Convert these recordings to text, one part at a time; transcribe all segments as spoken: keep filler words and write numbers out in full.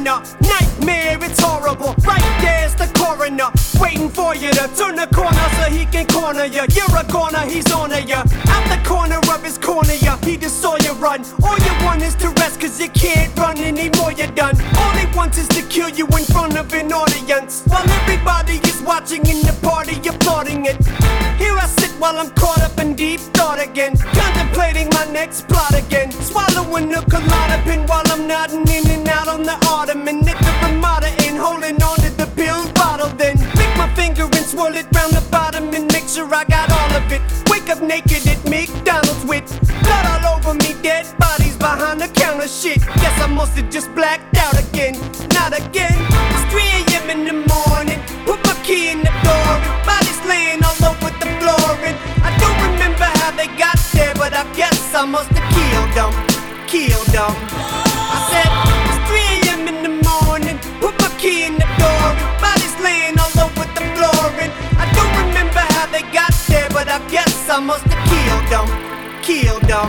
foreigner. Nightmare, it's horrible. Right there's the coroner, waiting for you to turn the corner so he can corner you. You're a goner, he's on to you. Out the corner of his corner, ya, he just saw you run. All you want is to rest, cause you can't run anymore, you're done. All he wants is to kill you in front of an audience, while everybody is watching in the party, applauding it. Here I sit while I'm caught up in deep thought again, contemplating my next plot again. Swallowing a Klonopin while I'm nodding in and out on the ottoman at the Ramada Inn, holding on to the pill bottle. Then lick my finger and swirl it round the bottom and make sure I got all of it. Wake up naked at McDonald's with blood all over me, dead bodies behind the counter. Shit, guess I must have just blacked out again. Not again. It's three A M in the morning, put my key in the door and bodies laying all over the floor. And I don't remember how they got there, but I guess I must have killed them, killed them. I said, it's three A M in the morning, put my key in the door and bodies laying all over the floor. And I don't remember how they got there, but I guess I must have killed them, killed them.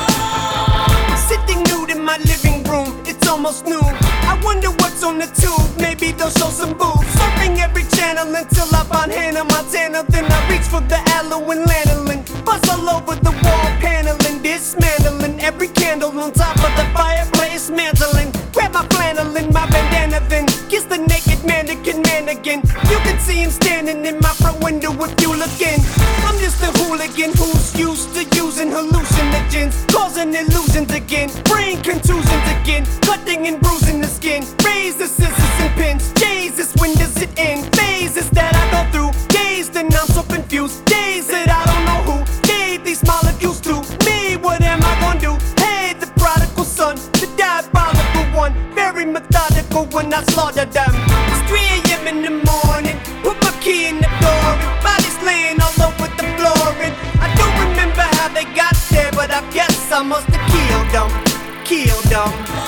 Sitting nude in my living room, it's almost noon. I wonder what's on the tube, maybe they'll show some boobs. Surfing every channel until I find Hannah Montana. Then I reach for the aloe and lanolin, buzz all over the wall paneling, dismantling every candle on top of the fireplace, mantling. Grab my flannel and my bandana, then kiss the naked mannequin man again. You can see him standing in my front window if you look in. I'm just a hooligan who's used to using hallucinogens, causing illusions again, brain contusions again, cutting and bruising the skin. Razor, scissors and pins, Jesus, when does it end? Phases that I go through, days and I'm so confused, days that I don't know who gave these molecules to me. What am I gonna do? Hey, the prodigal son, the diabolical one, very methodical when I slaughter them. It's three A M in the morning, put my key in the door and bodies laying all over the floor. And I don't remember how they got there, but I guess I must have killed them, killed them.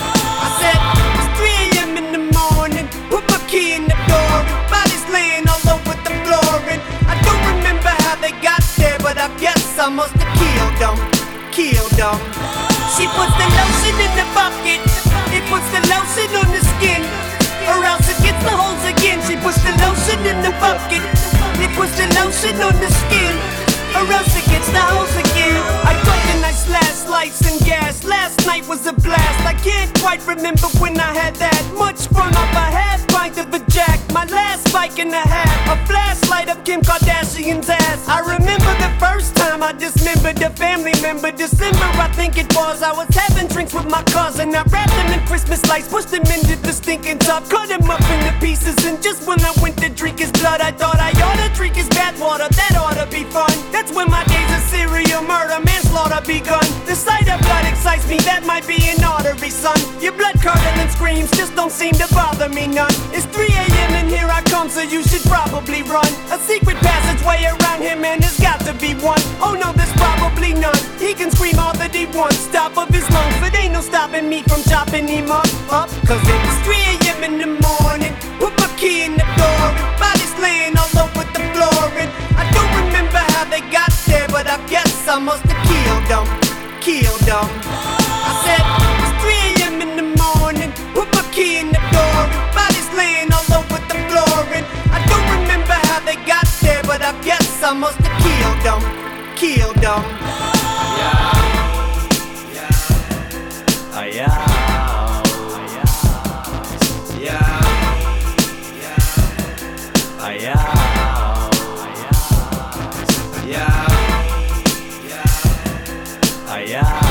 I said, it's three A M in the morning, put my key in the door and bodies laying all over the floor. And I don't remember how they got there, but I guess I must have killed them, killed them. She puts the lotion in the bucket, it puts the lotion on the skin, or else it gets the holes again. She puts the lotion in the bucket, it puts the lotion on the skin, or else it gets the holes again. I got the nice last lights and gas. Last night was a blast. I can't quite remember when I had that much fun off a half pint of the Jack. My last bike and a half, a flashlight of Kim Kardashian's ass. I remember the first time I dismembered a family member. December, I think it was. I was having drinks with my cousin. I wrapped them in Christmas lights, pushed them into the stinking tub, cut him up into pieces. And just when I went to drink his blood, I thought I ought to drink his bathwater. That ought to be fun. That's when my days of serial murder, manslaughter begun. The sight of blood excites me, that might be an artery, son. Your blood curdling screams just don't seem to bother me none. It's three A M and here I come, so you should probably run. A secret passageway around him and there's got to be one. Oh no, there's probably none. He can scream all that he wants, top of his lungs, but ain't no stopping me from chopping him up, up. Cause it's three A M in the morning, put my key in the door and bodies laying all over the floor. And I don't remember how they got there, but I guess I must have killed them, killed them. I said, it's three A M in the morning, put my key in the door and bodies laying all over the floor. And I don't remember how they got there, but I guess I must have killed them, killed them. Yeah, yeah, yeah, yeah, yeah, yeah, yeah, yeah.